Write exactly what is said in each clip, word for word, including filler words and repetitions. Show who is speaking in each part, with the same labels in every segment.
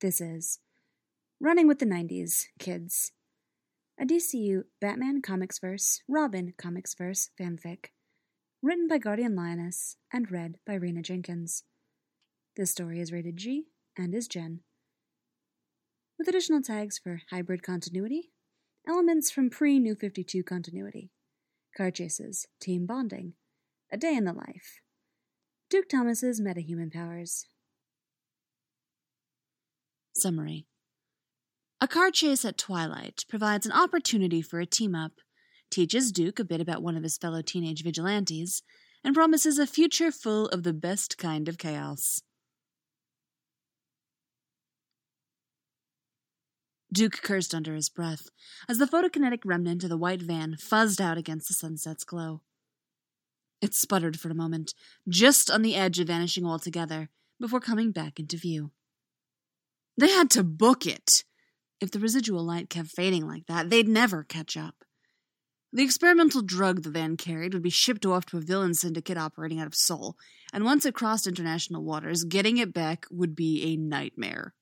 Speaker 1: This is Running with the nineties, Kids, a D C U Batman Comics Verse, Robin Comics Verse fanfic, written by Guardian Lioness and read by Rena Jenkins. This story is rated G and is Gen, with additional tags for hybrid continuity, elements from pre-New fifty-two continuity, car chases, team bonding, a day in the life, Duke Thomas's metahuman powers.
Speaker 2: Summary. A car chase at twilight provides an opportunity for a team-up, teaches Duke a bit about one of his fellow teenage vigilantes, and promises a future full of the best kind of chaos. Duke cursed under his breath as the photokinetic remnant of the white van fuzzed out against the sunset's glow. It sputtered for a moment, just on the edge of vanishing altogether, before coming back into view. They had to book it. If the residual light kept fading like that, they'd never catch up. The experimental drug the van carried would be shipped off to a villain syndicate operating out of Seoul, and once it crossed international waters, getting it back would be a nightmare.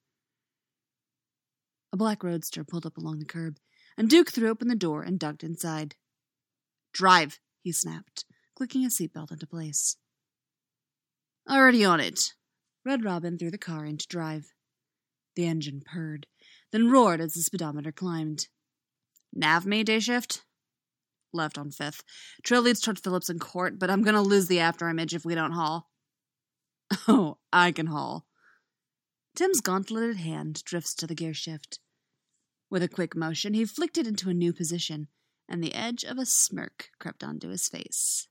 Speaker 2: A black roadster pulled up along the curb, and Duke threw open the door and ducked inside. "Drive," he snapped, clicking his seatbelt into place. "Already on it." Red Robin threw the car into drive. The engine purred, then roared as the speedometer climbed. "Nav me, day shift?" "Left on fifth. Trail leads toward Phillips and Court, but I'm gonna lose the afterimage if we don't haul." "Oh, I can haul." Tim's gauntleted hand drifts to the gear shift. With a quick motion, he flicked it into a new position, and the edge of a smirk crept onto his face.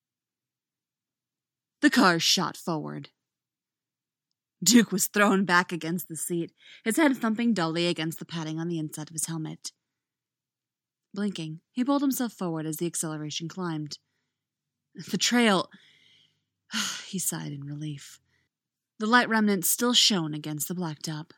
Speaker 2: The car shot forward. Duke was thrown back against the seat, his head thumping dully against the padding on the inside of his helmet. Blinking, he pulled himself forward as the acceleration climbed. The trail... He sighed in relief. The light remnant still shone against the blacktop.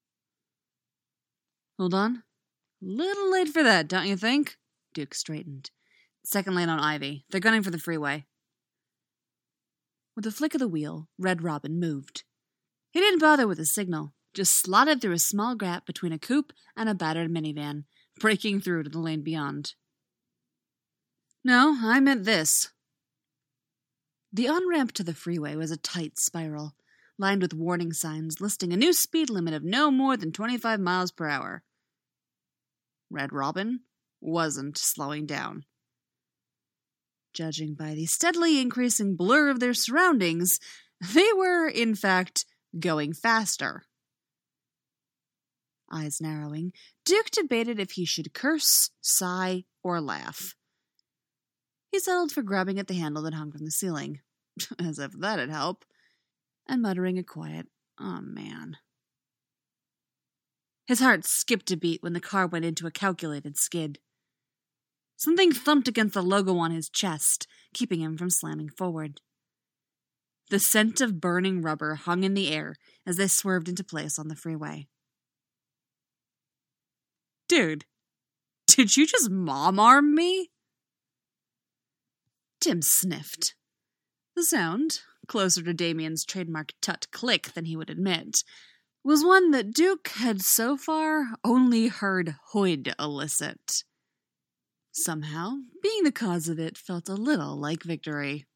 Speaker 2: "Hold on. Little late for that, don't you think?" Duke straightened. "Second lane on Ivy. They're gunning for the freeway." With a flick of the wheel, Red Robin moved. He didn't bother with a signal, just slotted through a small gap between a coupe and a battered minivan, breaking through to the lane beyond. "No, I meant this." The on-ramp to the freeway was a tight spiral, lined with warning signs listing a new speed limit of no more than twenty-five miles per hour. Red Robin wasn't slowing down. Judging by the steadily increasing blur of their surroundings, they were, in fact, going faster. Eyes narrowing, Duke debated if he should curse, sigh, or laugh. He settled for grabbing at the handle that hung from the ceiling, as if that'd help, and muttering a quiet, "Aw, man." His heart skipped a beat when the car went into a calculated skid. Something thumped against the logo on his chest, keeping him from slamming forward. The scent of burning rubber hung in the air as they swerved into place on the freeway. "Dude, did you just mom-arm me?" Tim sniffed. The sound, closer to Damien's trademark tut-click than he would admit, was one that Duke had so far only heard Hoyd elicit. Somehow, being the cause of it felt a little like victory.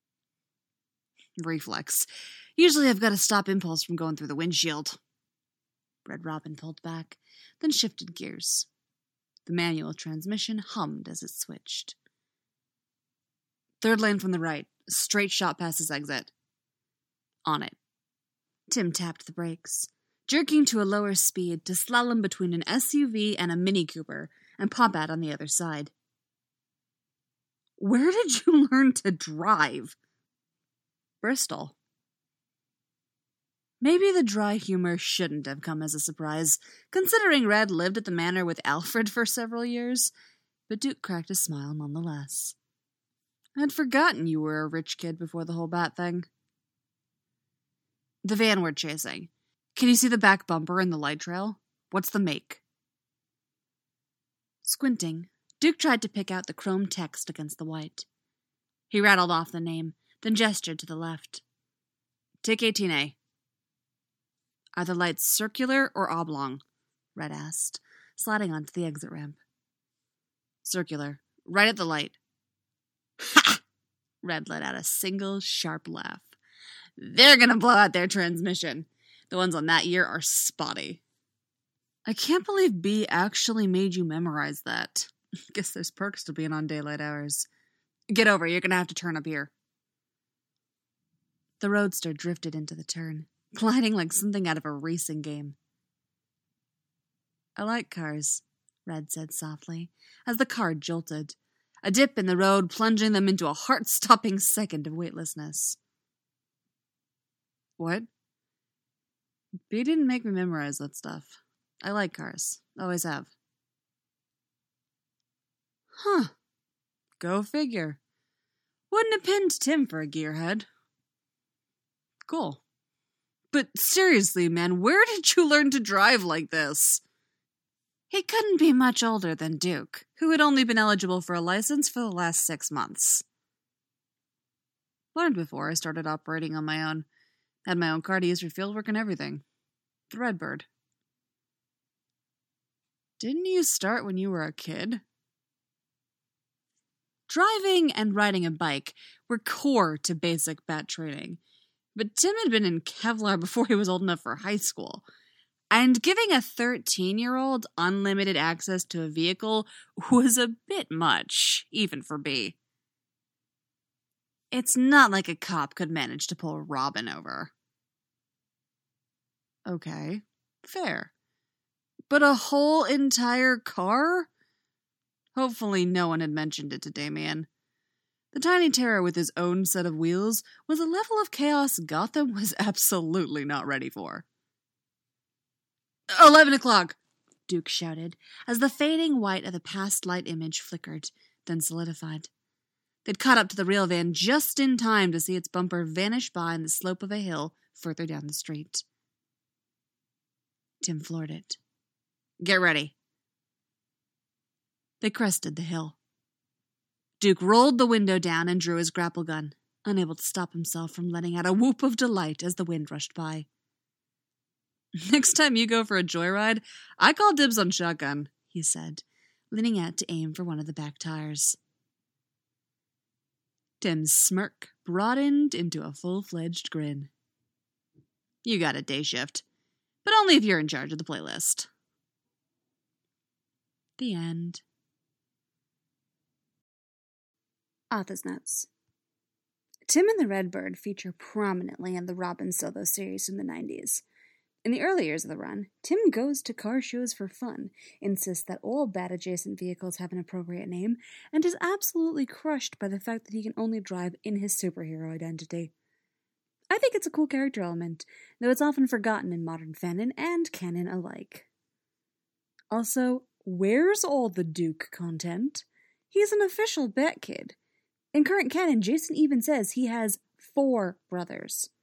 Speaker 2: Reflex. Usually I've got to stop impulse from going through the windshield. Red Robin pulled back, then shifted gears. The manual transmission hummed as it switched. "Third lane from the right. Straight shot past his exit." "On it." Tim tapped the brakes, jerking to a lower speed to slalom between an S U V and a Mini Cooper and pop out on the other side. "Where did you learn to drive?" "Bristol." Maybe the dry humor shouldn't have come as a surprise, considering Red lived at the manor with Alfred for several years, but Duke cracked a smile nonetheless. "I'd forgotten you were a rich kid before the whole bat thing." "The van we're chasing. Can you see the back bumper and the light trail? What's the make?" Squinting, Duke tried to pick out the chrome text against the white. He rattled off the name, then gestured to the left. "Take eighteen A." Are the lights circular or oblong? Red asked, sliding onto the exit ramp. Circular. Right at the light. Ha! Red let out a single sharp laugh. They're gonna blow out their transmission. The ones on that year are spotty. I can't believe B actually made you memorize that. Guess there's perks to being on daylight hours. Get over, you're gonna have to turn up here. The roadster drifted into the turn, gliding like something out of a racing game. I like cars, Red said softly, as the car jolted, a dip in the road plunging them into a heart-stopping second of weightlessness. What? B didn't make me memorize that stuff. I like cars. Always have. Huh. Go figure. Wouldn't have pinned Tim for a gearhead. Cool. But seriously, man, where did you learn to drive like this? He couldn't be much older than Duke, who had only been eligible for a license for the last six months. Learned before I started operating on my own. Had my own car to use for fieldwork and everything. The Redbird. Didn't you start when you were a kid? Driving and riding a bike were core to basic bat training, but Tim had been in Kevlar before he was old enough for high school, and giving a thirteen-year-old unlimited access to a vehicle was a bit much, even for B. It's not like a cop could manage to pull Robin over. Okay, fair. But a whole entire car? Hopefully no one had mentioned it to Damien. The tiny terror with his own set of wheels was a level of chaos Gotham was absolutely not ready for. Eleven o'clock, Duke shouted, as the fading white of the past light image flickered, then solidified. They'd caught up to the rail van just in time to see its bumper vanish behind the slope of a hill further down the street. Tim floored it. Get ready. They crested the hill. Duke rolled the window down and drew his grapple gun, unable to stop himself from letting out a whoop of delight as the wind rushed by. Next time you go for a joyride, I call dibs on shotgun, he said, leaning out to aim for one of the back tires. Tim's smirk broadened into a full-fledged grin. You got a day shift, but only if you're in charge of the playlist. The end.
Speaker 1: Author's notes. Tim and the Redbird feature prominently in the Robin solo series from the nineties. In the early years of the run, Tim goes to car shows for fun, insists that all Bat-adjacent vehicles have an appropriate name, and is absolutely crushed by the fact that he can only drive in his superhero identity. I think it's a cool character element, though it's often forgotten in modern fanon and canon alike. Also, where's all the Duke content? He's an official Bat Kid. In current canon, Jason even says he has four brothers.